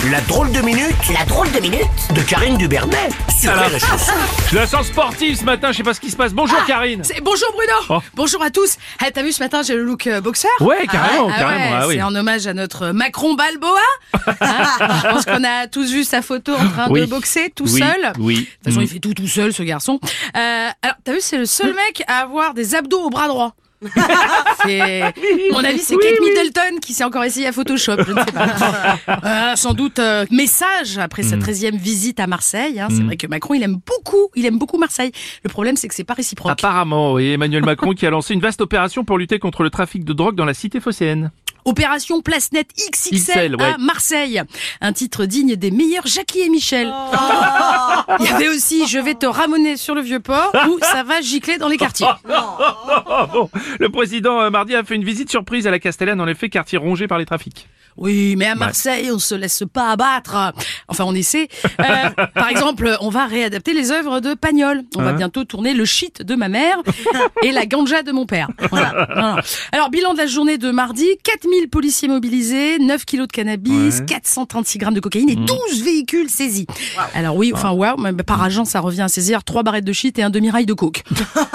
La drôle de minute de Karine Dubernet sur Alors, Rire et Chanson. Je la sens sportive ce matin, je sais pas ce qui se passe. Bonjour Karine. Bonjour Bruno. Oh. Bonjour à tous. T'as vu ce matin, j'ai le look boxeur. Ouais, carrément, ouais, carrément. Ah oui. C'est en hommage à notre Macron Balboa. Je pense qu'on a tous vu sa photo en train Oui. de boxer tout Oui, seul. oui. De toute façon, il fait tout seul, ce garçon. Alors, t'as vu, c'est le seul mec à avoir des abdos au bras droit. Mon avis, c'est Kate Middleton qui s'est encore essayé à Photoshop, je ne sais pas. Sans doute message après sa 13e visite à Marseille. C'est vrai que Macron, il aime beaucoup Marseille. Le problème, c'est que c'est pas réciproque. Apparemment, oui, Emmanuel Macron qui a lancé une vaste opération pour lutter contre le trafic de drogue dans la cité phocéenne. Opération Place Net XXL ouais. à Marseille. Un titre digne des meilleurs Jackie et Michel. Il y avait aussi Je vais te ramener sur le Vieux-Port où ça va gicler dans les quartiers. Bon, le président mardi a fait une visite surprise à la Castellane, en effet, quartier rongé par les trafics. Oui, mais à Marseille, on se laisse pas abattre. Enfin, on essaie. Par exemple, on va réadapter les œuvres de Pagnol. On va bientôt tourner Le shit de ma mère et La ganja de mon père. Voilà. Non. Alors, bilan de la journée de mardi, 4000 policiers mobilisés, 9 kilos de cannabis, 436 grammes de cocaïne et 12 véhicules saisis. Wow. Alors oui, mais par agent, ça revient à saisir 3 barrettes de shit et un demi-rail de coke.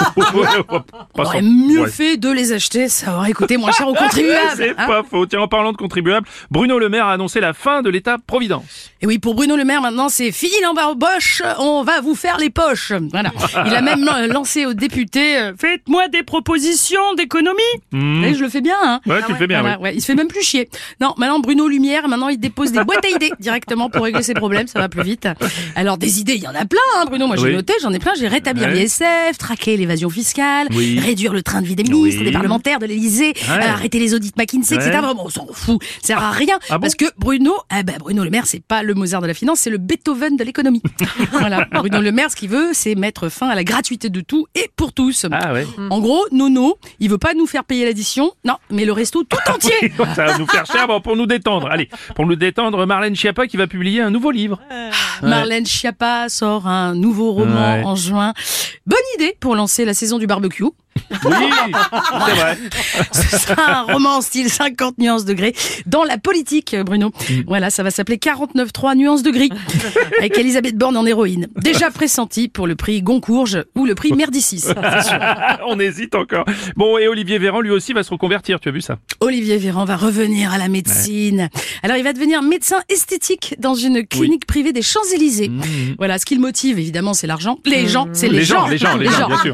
On aurait mieux fait de les acheter, ça aurait coûté moins cher aux contribuables. C'est pas faux. Tiens, en parlant de contribuables, Bruno Le Maire a annoncé la fin de l'État-providence. Et oui, pour Bruno Le Maire, maintenant, c'est fini l'embarboche, on va vous faire les poches. Voilà. Il a même lancé aux députés, faites-moi des propositions d'économie. Et je le fais bien, hein. Ouais, tu le fais bien, voilà, ouais. Il se fait même plus chier. Non, maintenant, Bruno Lumière, maintenant, il dépose des boîtes à idées directement pour régler ses problèmes, ça va plus vite. Alors, des idées, il y en a plein, hein, Bruno. Moi, j'ai noté, j'en ai plein. J'ai rétablir l'ISF, traquer l'évasion fiscale, réduire le train de vie des ministres, des parlementaires, de l'Élysée, arrêter les audits McKinsey, etc. Vraiment, on s'en fout. Ça sert à rien. Parce que Bruno Le Maire, c'est pas le Mozart de la finance, c'est le Beethoven de l'économie. Voilà. Bruno Le Maire, ce qu'il veut, c'est mettre fin à la gratuité de tout et pour tous. Ah ouais. En gros, Nono, il veut pas nous faire payer l'addition, non, mais le resto tout entier. Ça va nous faire cher, bon, pour nous détendre. Allez, pour nous détendre, Marlène Schiappa qui va publier un nouveau livre. Marlène Schiappa sort un nouveau roman en juin. Bonne idée pour lancer la saison du barbecue. Oui, c'est vrai. Ce sera un roman style 50 nuances de gris dans la politique, Bruno. Voilà, ça va s'appeler 49.3 nuances de gris avec Elisabeth Borne en héroïne. Déjà pressentie pour le prix Goncourt ou le prix Merdicis. On hésite encore. Bon, et Olivier Véran, lui aussi, va se reconvertir, tu as vu ça? Olivier Véran va revenir à la médecine. Alors, il va devenir médecin esthétique dans une clinique privée des Champs-Élysées. Voilà, ce qui le motive, évidemment, c'est l'argent. Les gens, c'est les gens, bien sûr.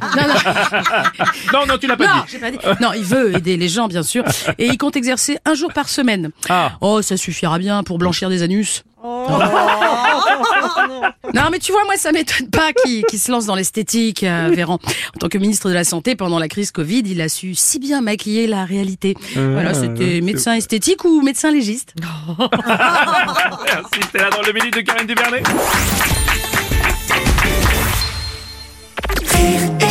Non, tu l'as pas dit. J'ai pas dit. Non, il veut aider les gens, bien sûr. Et il compte exercer 1 jour par semaine. Oh, ça suffira bien pour blanchir des anus. Non, mais tu vois, moi, ça m'étonne pas qu'il se lance dans l'esthétique, Véran. En tant que ministre de la Santé, pendant la crise Covid, il a su si bien maquiller la réalité. Voilà, c'était médecin esthétique ou médecin légiste. Merci, c'était là dans le minute de Karine Dubernet.